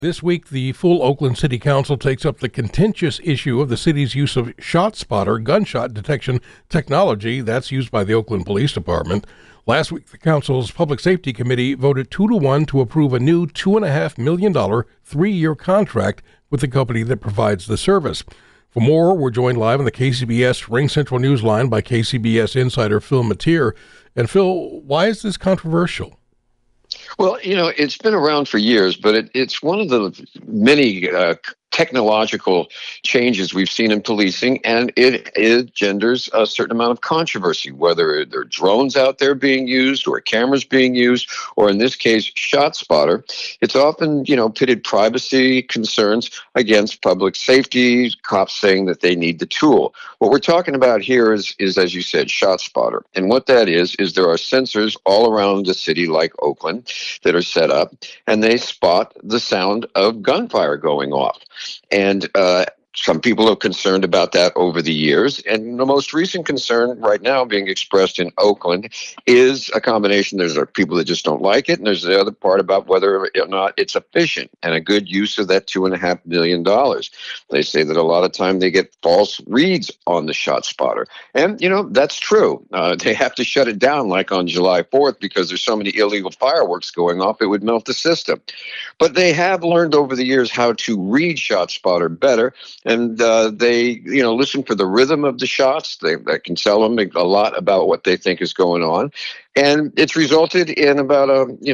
This week, the full Oakland City Council takes up the contentious issue of the city's use of ShotSpotter gunshot detection technology that's used by the Oakland Police Department. Last week, the council's Public Safety Committee voted 2-1 to approve a new $2.5 million 3-year contract with the company that provides the service. For more, we're joined live on the KCBS Ring Central News line by KCBS insider Phil Matier. And Phil, why is this controversial? Well, it's been around for years, but it's one of the many technological changes we've seen in policing, and it engenders a certain amount of controversy, whether there are drones out there being used or cameras being used, or in this case, ShotSpotter. It's often, pitted privacy concerns against public safety, cops saying that they need the tool. What we're talking about here is as you said, ShotSpotter. And what that is there are sensors all around the city like Oakland that are set up, and they spot the sound of gunfire going off. And some people are concerned about that over the years. And the most recent concern right now being expressed in Oakland is a combination. There's people that just don't like it. And there's the other part about whether or not it's efficient and a good use of that $2.5 million. They say that a lot of time they get false reads on the ShotSpotter. And, that's true. They have to shut it down like on July 4th because there's so many illegal fireworks going off, it would melt the system. But they have learned over the years how to read ShotSpotter better. And they, listen for the rhythm of the shots. That can tell them a lot about what they think is going on. And it's resulted in about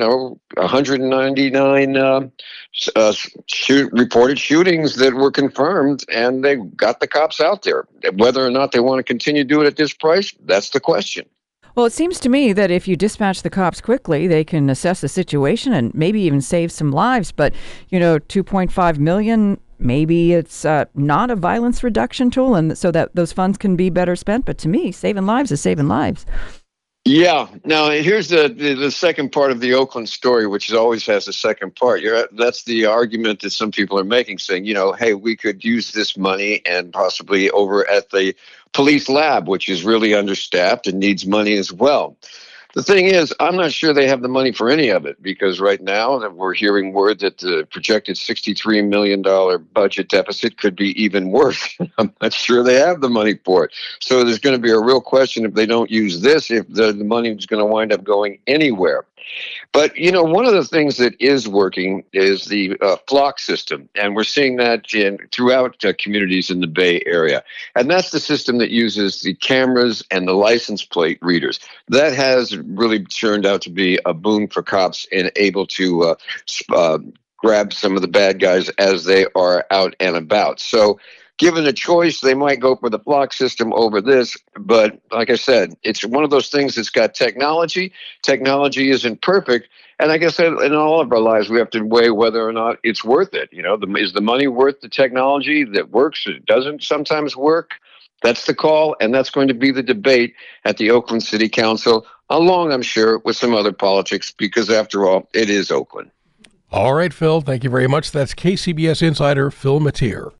199 reported shootings that were confirmed, and they got the cops out there. Whether or not they want to continue to do it at this price, that's the question. Well, it seems to me that if you dispatch the cops quickly, they can assess the situation and maybe even save some lives. But, $2.5 million, maybe it's not a violence reduction tool, and so that those funds can be better spent. But to me, saving lives is saving lives. Yeah. Now, here's the second part of the Oakland story, which always has a second part. That's the argument that some people are making, saying, hey, we could use this money and possibly over at the police lab, which is really understaffed and needs money as well. The thing is, I'm not sure they have the money for any of it, because right now we're hearing word that the projected $63 million budget deficit could be even worse. I'm not sure they have the money for it. So there's going to be a real question if they don't use this, if the money is going to wind up going anywhere. But, one of the things that is working is the Flock system, and we're seeing that throughout communities in the Bay Area. And that's the system that uses the cameras and the license plate readers. That has really turned out to be a boon for cops and able to grab some of the bad guys as they are out and about. So given a choice, they might go for the Flock system over this. But like I said, it's one of those things that's got technology. Technology isn't perfect. And I guess in all of our lives, we have to weigh whether or not it's worth it. Is the money worth the technology that works? It doesn't sometimes work. That's the call. And that's going to be the debate at the Oakland City Council, along, I'm sure, with some other politics, because after all, it is Oakland. All right, Phil, thank you very much. That's KCBS insider Phil Matier.